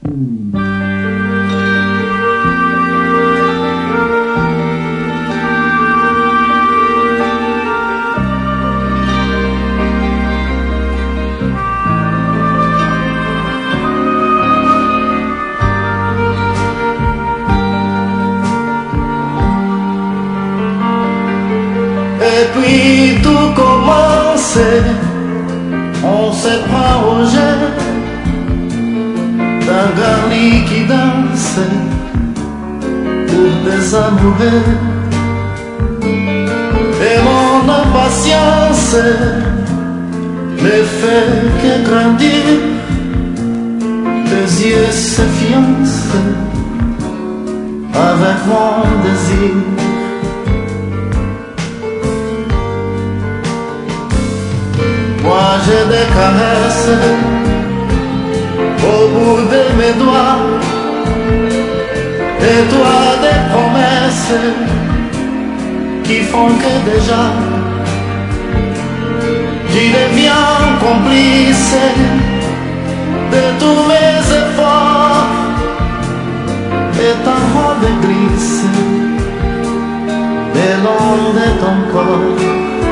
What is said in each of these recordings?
Et puis tout commence, on se prend au jeu d'un garni qui danse pour des amoureux. Et mon impatience ne fait que grandir, tes yeux se fiancent avec mon désir. Moi j'ai des caresses au bout de mes doigts, et toi des promesses qui font que déjà tu deviens complice de tous mes efforts, et ta robe glisse le long de ton corps.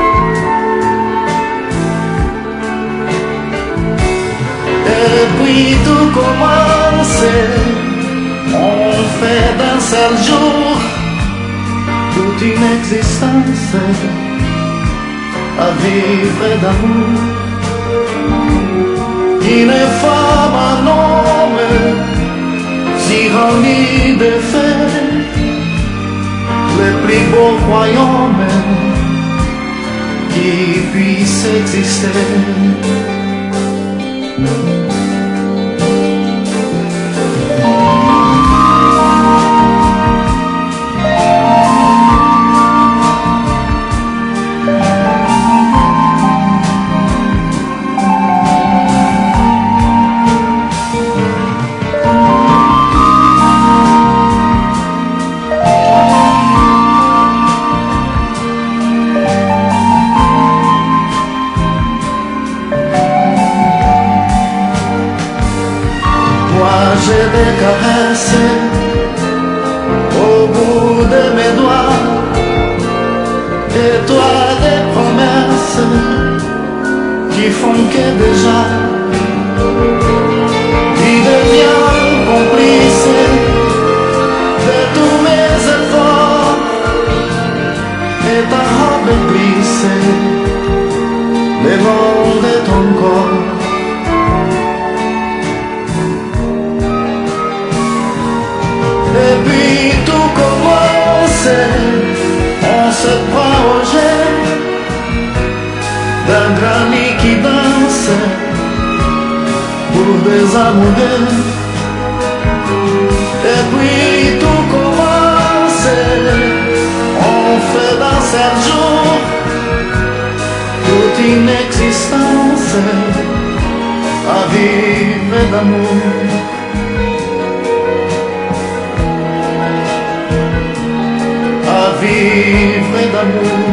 Et puis tout commence, on fait d'un seul jour toute une existence à vivre d'amour. Une femme, un homme, si rempli de faits, le plus beau royaume qui puisse exister. J'ai des caresses au bout de mes doigts, et toi des promesses qui font que déjà tu deviens complice de tous mes efforts, et ta robe glisse le long de ton corps. Et puis tout commence, on se prend au jeu d'un granny qui danse pour des amoureux. Et puis tout commence, on fait dans 7 jours toute une existence à vivre d'amour. Vivre d'amour.